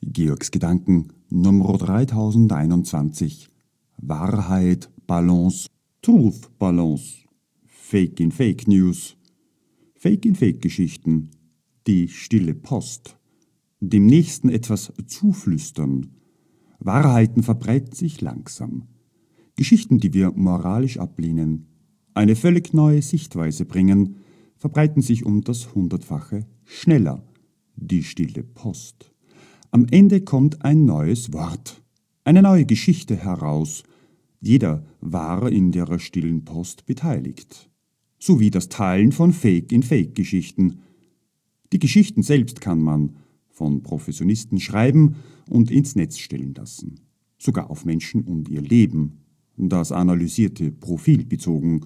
Georgs Gedanken Nummer 3021. Wahrheit, Balance, Truth, Balance. Fake in Fake News. Fake in Fake Geschichten. Die stille Post. Dem Nächsten etwas zuflüstern. Wahrheiten verbreiten sich langsam. Geschichten, die wir moralisch ablehnen, eine völlig neue Sichtweise bringen, verbreiten sich um das Hundertfache schneller. Die stille Post. Am Ende kommt ein neues Wort, eine neue Geschichte heraus. Jeder war in der stillen Post beteiligt. Sowie das Teilen von Fake-in-Fake-Geschichten. Die Geschichten selbst kann man von Professionisten schreiben und ins Netz stellen lassen. Sogar auf Menschen und ihr Leben, das analysierte Profil bezogen.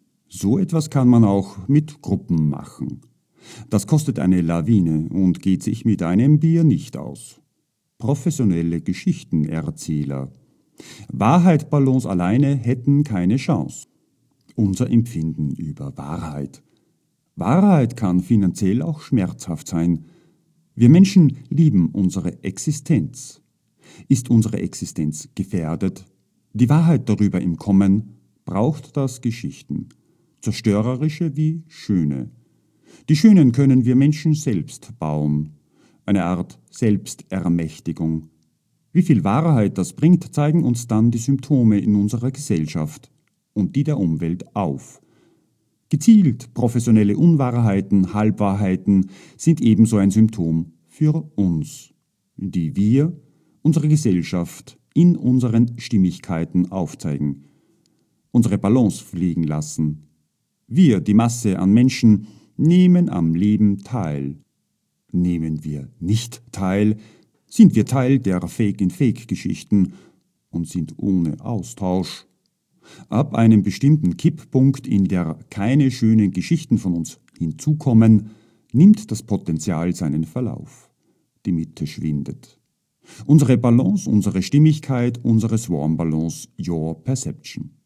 So etwas kann man auch mit Gruppen machen. Das kostet eine Lawine und geht sich mit einem Bier nicht aus. Professionelle Geschichtenerzähler. Wahrheit, Balance alleine hätten keine Chance. Unser Empfinden über Wahrheit. Wahrheit kann finanziell auch schmerzhaft sein. Wir Menschen lieben unsere Existenz. Ist unsere Existenz gefährdet? Die Wahrheit darüber im Kommen braucht das Geschichten. Zerstörerische wie schöne. Die schönen können wir Menschen selbst bauen. Eine Art Selbstermächtigung. Wie viel Wahrheit das bringt, zeigen uns dann die Symptome in unserer Gesellschaft und die der Umwelt auf. Gezielt professionelle Unwahrheiten, Halbwahrheiten sind ebenso ein Symptom für uns, die wir, unsere Gesellschaft, in unseren Stimmigkeiten aufzeigen, unsere Balance fliegen lassen. Wir, die Masse an Menschen, nehmen am Leben teil. Nehmen wir nicht teil, sind wir Teil der Fake-in-Fake-Geschichten und sind ohne Austausch. Ab einem bestimmten Kipppunkt, in der keine schönen Geschichten von uns hinzukommen, nimmt das Potenzial seinen Verlauf. Die Mitte schwindet. Unsere Balance, unsere Stimmigkeit, unsere Swarm Balance, your perception.